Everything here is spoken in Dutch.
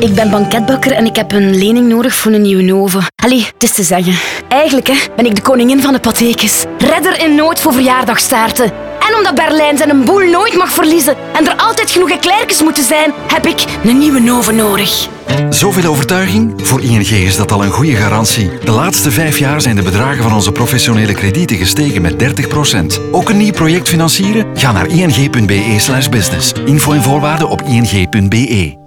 Ik ben banketbakker en ik heb een lening nodig voor een nieuwe oven. Allee, het is te zeggen. Eigenlijk ben ik de koningin van de patekes. Redder in nood voor verjaardagstaarten. En omdat Berlijn zijn boel nooit mag verliezen en er altijd genoeg eclairtjes moeten zijn, heb ik een nieuwe oven nodig. Zoveel overtuiging? Voor ING is dat al een goede garantie. De laatste 5 jaar zijn de bedragen van onze professionele kredieten gestegen met 30%. Ook een nieuw project financieren? Ga naar ing.be/business. Info en voorwaarden op ing.be.